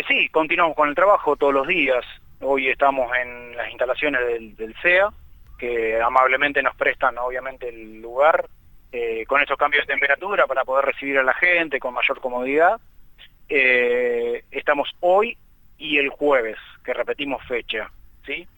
Sí, continuamos con el trabajo todos los días. Hoy estamos en las instalaciones del CEA, que amablemente nos prestan obviamente el lugar, con estos cambios de temperatura para poder recibir a la gente con mayor comodidad. Estamos hoy y el jueves, que repetimos fecha, ¿sí?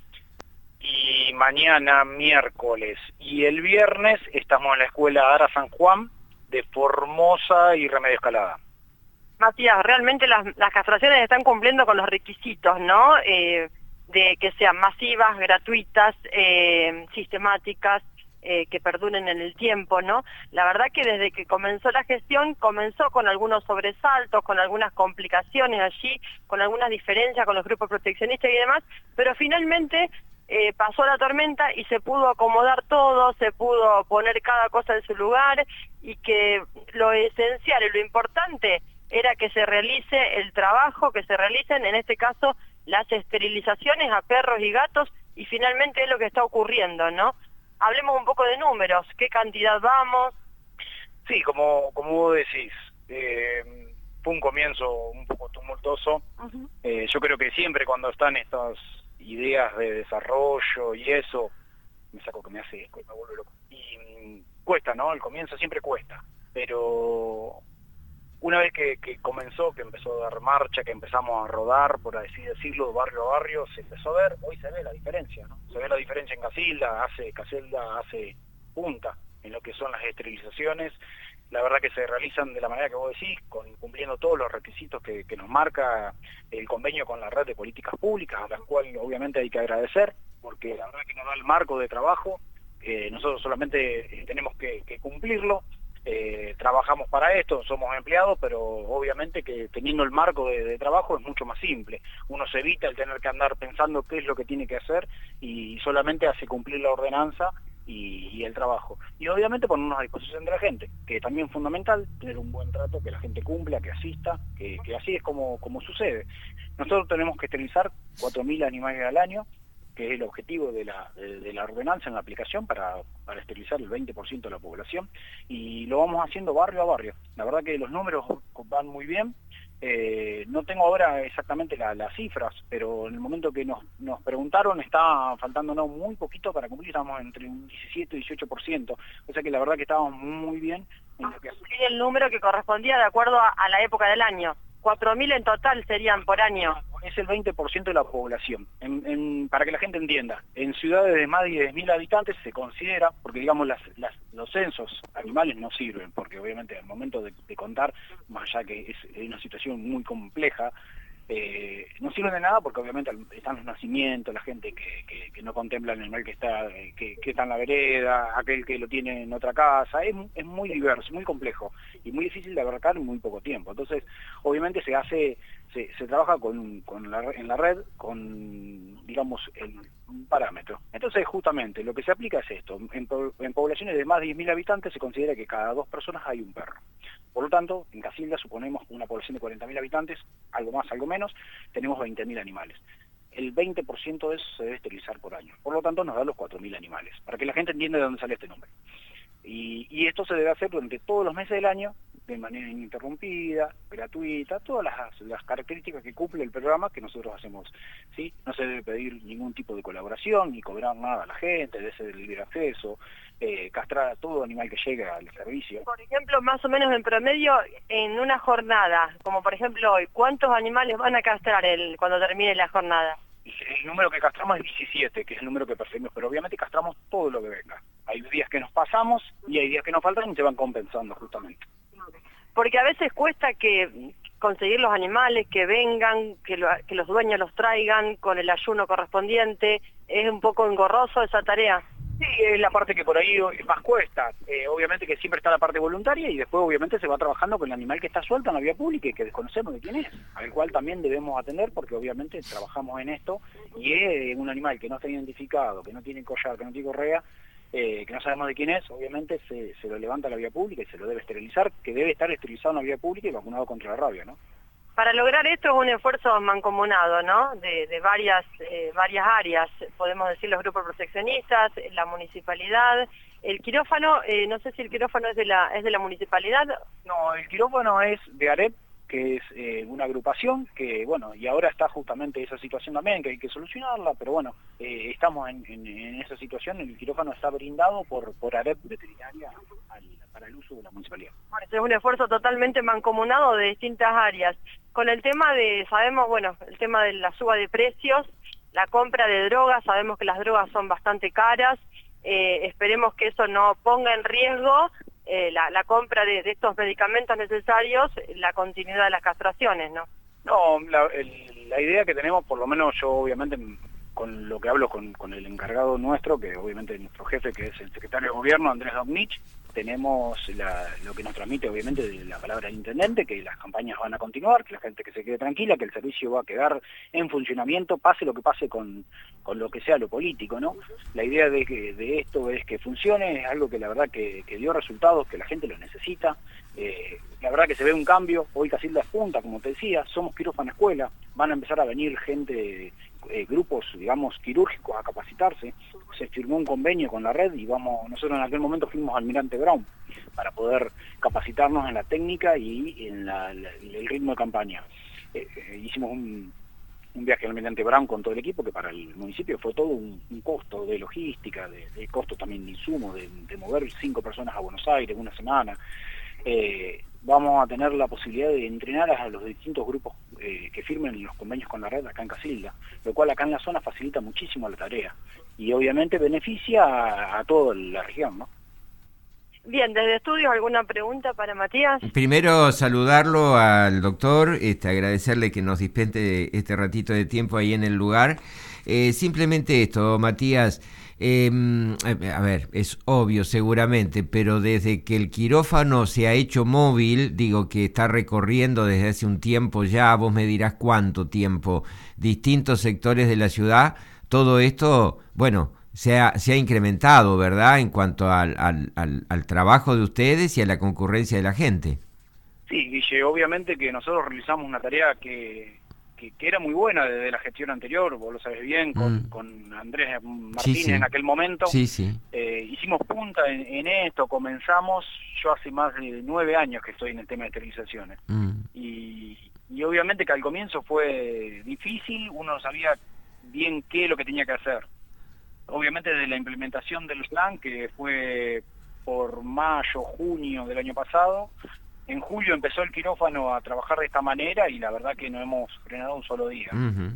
Y mañana, miércoles y el viernes estamos en la escuela Ara San Juan de Formosa y Remedio Escalada. Matías, realmente las castraciones están cumpliendo con los requisitos, ¿no? De que sean masivas, gratuitas, sistemáticas, que perduren en el tiempo, ¿no? La verdad que desde que comenzó la gestión, comenzó con algunos sobresaltos, con algunas complicaciones allí, con algunas diferencias con los grupos proteccionistas y demás, pero finalmente pasó la tormenta y se pudo acomodar todo, se pudo poner cada cosa en su lugar, y que lo esencial y lo importante era que se realice el trabajo, que se realicen, en este caso, las esterilizaciones a perros y gatos, y finalmente es lo que está ocurriendo, ¿no? Hablemos un poco de números, ¿qué cantidad vamos? Sí, como vos decís, fue un comienzo un poco tumultuoso. Yo creo que siempre cuando están estas ideas de desarrollo y eso, me saco que me hace eco y me vuelve loco. Y cuesta, ¿no? El comienzo siempre cuesta, pero una vez que comenzó, que empezó a dar marcha, que empezamos a rodar, por así decirlo, de barrio a barrio, se empezó a ver, hoy se ve la diferencia, ¿no? Se ve la diferencia en Casilda hace punta en lo que son las esterilizaciones. La verdad que se realizan de la manera que vos decís, cumpliendo todos los requisitos que nos marca el convenio con la red de políticas públicas, a las cuales obviamente hay que agradecer, porque la verdad que nos da el marco de trabajo, nosotros solamente tenemos que cumplirlo. Trabajamos para esto, somos empleados, pero obviamente que teniendo el marco de trabajo es mucho más simple. Uno se evita el tener que andar pensando qué es lo que tiene que hacer y solamente hace cumplir la ordenanza y el trabajo. Y obviamente ponernos a disposición de la gente, que también es fundamental tener un buen trato, que la gente cumpla, que asista, que así es como sucede. Nosotros tenemos que esterilizar 4.000 animales al año, que es el objetivo de la ordenanza en la aplicación para esterilizar el 20% de la población, y lo vamos haciendo barrio a barrio. La verdad que los números van muy bien. No tengo ahora exactamente las cifras, pero en el momento que nos preguntaron está faltándonos muy poquito para cumplir, estamos entre un 17 y 18%, o sea que la verdad que estábamos muy bien en lo que Sería el número que correspondía de acuerdo a la época del año. 4.000 en total serían por año. Es el 20% de la población. Para que la gente entienda, en ciudades de más de 10.000 habitantes se considera, porque digamos los censos animales no sirven, porque obviamente al momento de contar, más allá que es una situación muy compleja, no sirven de nada porque obviamente están los nacimientos, la gente que no contempla el animal que está en la vereda, aquel que lo tiene en otra casa, es muy diverso, muy complejo y muy difícil de abarcar en muy poco tiempo. Entonces, obviamente se trabaja en la red con, digamos, un parámetro. Entonces, justamente, lo que se aplica es esto. En poblaciones de más de 10.000 habitantes se considera que cada 2 personas hay un perro. Por lo tanto, en Casilda suponemos una población de 40.000 habitantes, algo más, algo menos, tenemos 20.000 animales. El 20% de eso se debe esterilizar por año. Por lo tanto, nos da los 4.000 animales, para que la gente entienda de dónde sale este número. Y esto se debe hacer durante todos los meses del año, de manera ininterrumpida, gratuita, todas las características que cumple el programa que nosotros hacemos, ¿sí? No se debe pedir ningún tipo de colaboración, ni cobrar nada a la gente, debe ser de libre acceso, castrar a todo animal que llegue al servicio. Por ejemplo, más o menos en promedio, en una jornada, como por ejemplo hoy, ¿cuántos animales van a castrar cuando termine la jornada? El número que castramos es 17, que es el número que perseguimos, pero obviamente castramos todo lo que venga. Hay días que nos pasamos y hay días que nos faltan y se van compensando justamente. Porque a veces cuesta conseguir los animales, que vengan, que los dueños los traigan con el ayuno correspondiente. ¿Es un poco engorroso esa tarea? Sí, es la parte que por ahí más cuesta. Obviamente que siempre está la parte voluntaria y después obviamente se va trabajando con el animal que está suelto en la vía pública y que desconocemos de quién es, al cual también debemos atender porque obviamente trabajamos en esto y es un animal que no está identificado, que no tiene collar, que no tiene correa, que no sabemos de quién es, obviamente se lo levanta a la vía pública y se lo debe esterilizar, que debe estar esterilizado en la vía pública y vacunado contra la rabia, ¿no? Para lograr esto es un esfuerzo mancomunado, ¿no? De varias áreas, podemos decir los grupos proteccionistas, la municipalidad, el quirófano, no sé si el quirófano es de la municipalidad. No, el quirófano es de AREP, que es una agrupación que, bueno, y ahora está justamente esa situación también, que hay que solucionarla, pero bueno, estamos en esa situación. El quirófano está brindado por AREP Veterinaria para el uso de la municipalidad. Bueno, es un esfuerzo totalmente mancomunado de distintas áreas. Con el tema sabemos, bueno, el tema de la suba de precios, la compra de drogas, sabemos que las drogas son bastante caras, esperemos que eso no ponga en riesgo la compra de estos medicamentos necesarios, la continuidad de las castraciones, ¿no? No, la idea que tenemos, por lo menos yo obviamente con lo que hablo con el encargado nuestro, que obviamente es nuestro jefe, que es el secretario de gobierno, Andrés Domnich, tenemos lo que nos transmite obviamente de la palabra del intendente, que las campañas van a continuar, que la gente que se quede tranquila, que el servicio va a quedar en funcionamiento, pase lo que pase con lo que sea lo político, ¿no? La idea de esto es que funcione, es algo que la verdad que dio resultados, que la gente lo necesita. La verdad que se ve un cambio. Hoy Casilda es punta, como te decía, somos quirófano escuela, van a empezar a venir gente, grupos, digamos, quirúrgicos a capacitarse. Se firmó un convenio con la red y nosotros en aquel momento fuimos al Almirante Brown para poder capacitarnos en la técnica y en el ritmo de campaña. Hicimos un viaje al Almirante Brown con todo el equipo, que para el municipio fue todo un costo de logística, de costo también de insumos, de mover 5 personas a Buenos Aires una semana. Vamos a tener la posibilidad de entrenar a los distintos grupos que firmen los convenios con la red acá en Casilda, lo cual acá en la zona facilita muchísimo la tarea y obviamente beneficia a toda la región, ¿no? Bien, desde estudios, ¿alguna pregunta para Matías? Primero saludarlo al doctor, agradecerle que nos dispense este ratito de tiempo ahí en el lugar. Simplemente esto, Matías, a ver, es obvio seguramente, pero desde que el quirófano se ha hecho móvil, digo que está recorriendo desde hace un tiempo ya, vos me dirás cuánto tiempo, distintos sectores de la ciudad, todo esto, bueno, se ha incrementado, ¿verdad?, en cuanto al trabajo de ustedes y a la concurrencia de la gente. Sí, Guille, obviamente que nosotros realizamos una tarea que era muy buena desde la gestión anterior, vos lo sabés bien, con Andrés Martínez, sí, sí, en aquel momento. Sí, sí. Hicimos punta en esto, comenzamos, yo hace más de 9 años que estoy en el tema de esterilizaciones. Y obviamente que al comienzo fue difícil, uno no sabía bien qué es lo que tenía que hacer. Obviamente desde la implementación del plan, que fue por mayo, junio del año pasado, en julio empezó el quirófano a trabajar de esta manera y la verdad que no hemos frenado un solo día.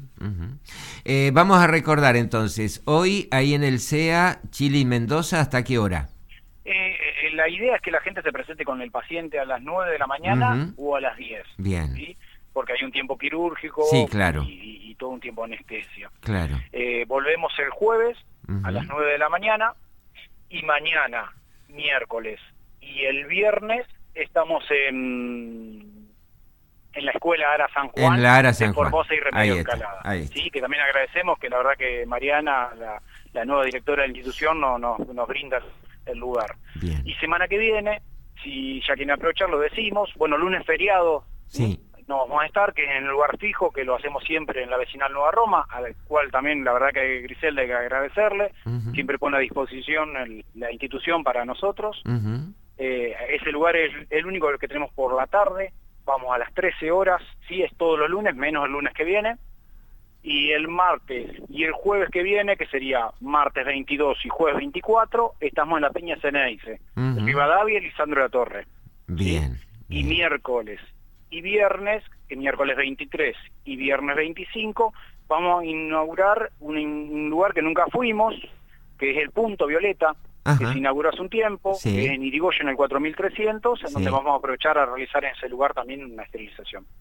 Vamos a recordar entonces, hoy ahí en el CEA, Chile y Mendoza, ¿hasta qué hora? La idea es que la gente se presente con el paciente a las 9 de la mañana o a las 10. Bien. ¿Sí? Porque hay un tiempo quirúrgico, sí, claro, y todo un tiempo de anestesia. Claro. Volvemos el jueves a las 9 de la mañana y mañana, miércoles y el viernes estamos en la escuela Ara San Juan, en la Ara San de Juan. Formosa y Remedio Escalada. Sí, que también agradecemos, que la verdad que Mariana, la nueva directora de la institución, nos brinda el lugar. Bien. Y semana que viene, si ya quieren aprovechar, lo decimos, bueno, lunes feriado, sí, no vamos a estar, que es en el lugar fijo, que lo hacemos siempre en la vecinal Nueva Roma, al cual también la verdad que Griselda hay que agradecerle, siempre pone a disposición la institución para nosotros. Ese lugar es el único que tenemos por la tarde, vamos a las 13 horas, sí, es todos los lunes, menos el lunes que viene, y el martes y el jueves que viene, que sería martes 22 y jueves 24, estamos en la Peña Ceneice, Rivadavia y Lisandro de la Torre. Bien, ¿sí? Y miércoles y viernes, que miércoles 23 y viernes 25, vamos a inaugurar un lugar que nunca fuimos, que es el Punto Violeta, que se inauguró hace un tiempo, sí, que es en Irigoyen, en el 4300, en donde vamos a aprovechar a realizar en ese lugar también una esterilización.